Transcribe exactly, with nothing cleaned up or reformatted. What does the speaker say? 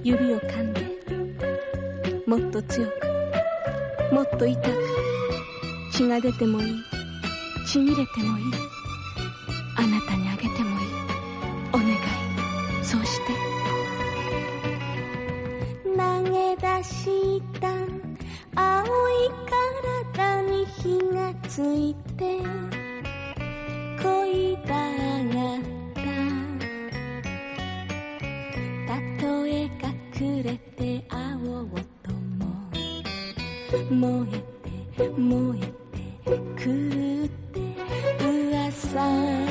指を噛んで、もっと強く、もっと痛く、血が出てもいい、ちぎれてもいい、あなたにあげてもいい、お願い、そうして。投げ出した青い体に火がついて恋だがったたとえ隠れて会おうとも燃えて燃えて狂って噂